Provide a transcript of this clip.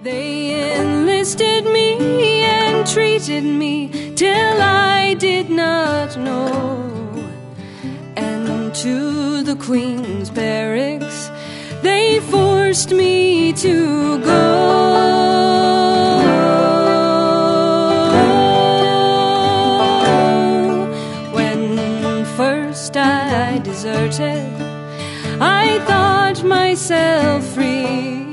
They enlisted me and treated me till I did not know. And to the Queen's barracks they forced me to go. When first I deserted, I thought myself free.